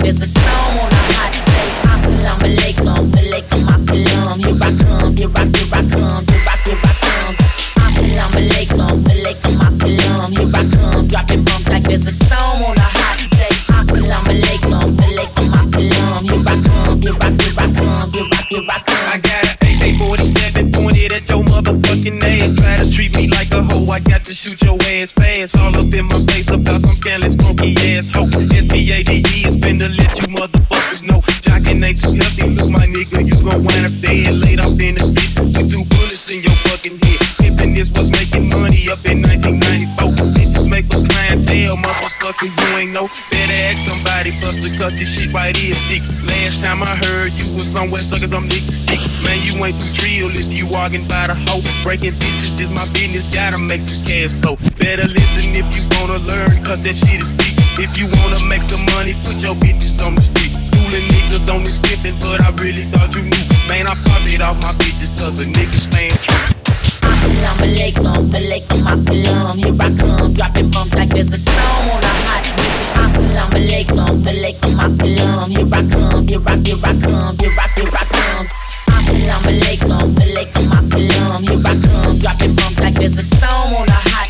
there's a storm on a hot day. Assalamu alaikum, alaikum assalam. Here I come, here I come, here I come, here I come. Assalamu alaikum, alaikum assalam. Here I come, dropping bombs like there's a storm on a hot day. Assalamu alaikum, alaikum assalam. Here I come, here I come, here I come, here I come. I got an AK-47 pointed at your motherfucking ass. Try to treat me like a hoe, I got to shoot your ass fast. All up in my face about some scandalous funky ass hoe. SPADE is finna let you motherfuckers know. Jockin' ain't too healthy, look my nigga, you gon' wind up dead. Laid off in the bitch with 2 bullets in your fucking head. Pimpin' this was making money up in 1994. Bitches make a clientele, motherfucker, you ain't know. Better ask somebody, buster, cut this shit right here, dick. Last time I heard you was somewhere suckin' them dick. Man, you ain't too drill if you walking by the hoe. Breaking bitches is my business, gotta make some cash flow. Better listen if you wanna learn, cause that shit is deep. If you wanna make some money, put your bitches on the street. Schooling niggas on this pimpin', but I really thought you knew. Man, I profit off my bitches cause a nigga stand true. Assalamu alaikum, alaikum assalam. Here I come, dropping bombs like there's a storm on a hot day. Assalamu alaikum, alaikum assalam. Here I come, here I come, here I come, here I come. Assalamu alaikum, alaikum assalam. Here I come, dropping bombs like there's a storm on a hot